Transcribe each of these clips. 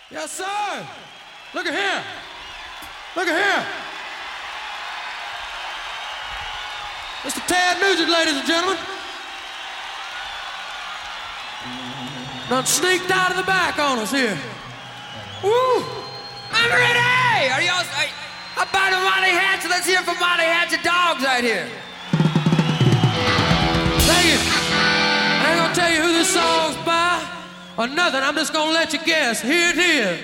Yes, sir. Look at here. Look at here. Mr. Tad Nugent, ladies and gentlemen. Done sneaked out of the back on us here. Woo! I'm ready! Are y'all... How about a Molly Hatchet? Let's hear from Molly Hatchet Dogs right here. Thank you. I ain't gonna tell you who this song's by or nothing. I'm just gonna let you guess. Here it is.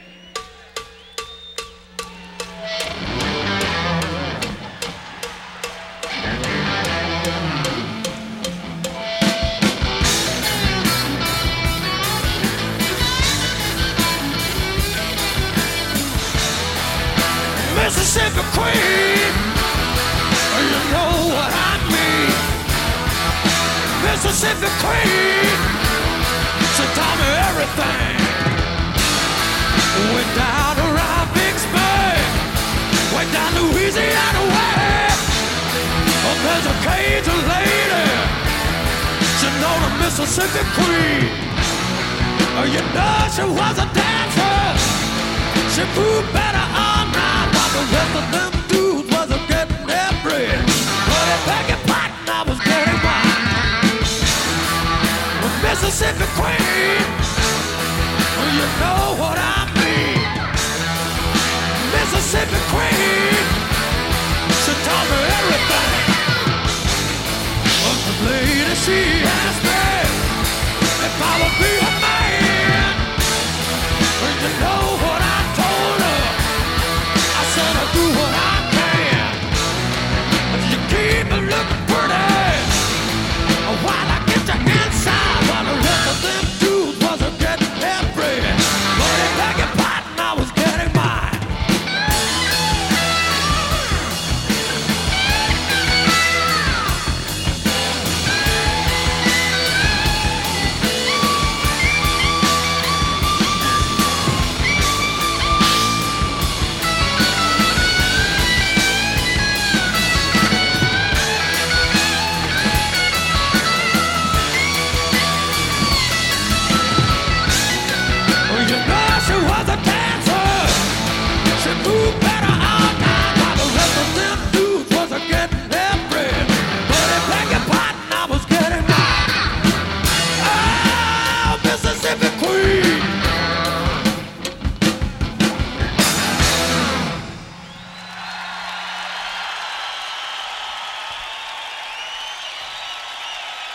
Mississippi Queen, you know what I mean. Mississippi Queen, she taught me everything. Went down around Vicksburg, went down Louisiana way. Oh, there's a Cajun lady, she know the Mississippi Queen. Oh, you know she was a dancer, she grew better all night. The rest of them dudes wasn't getting their bread, but at Peggy Patton I was getting mine. The Mississippi Queen, you know what I mean. Mississippi Queen, she taught me everything. But the lady she asked me if I would be a man. You know what I told her? I said I'll do what I can. You keep me looking pretty while I get you inside, while the rest of them dudes wasn't getting their bread. But in Peggy Patton I was getting mine.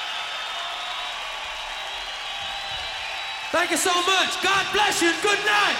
Thank you so much. God bless you and good night.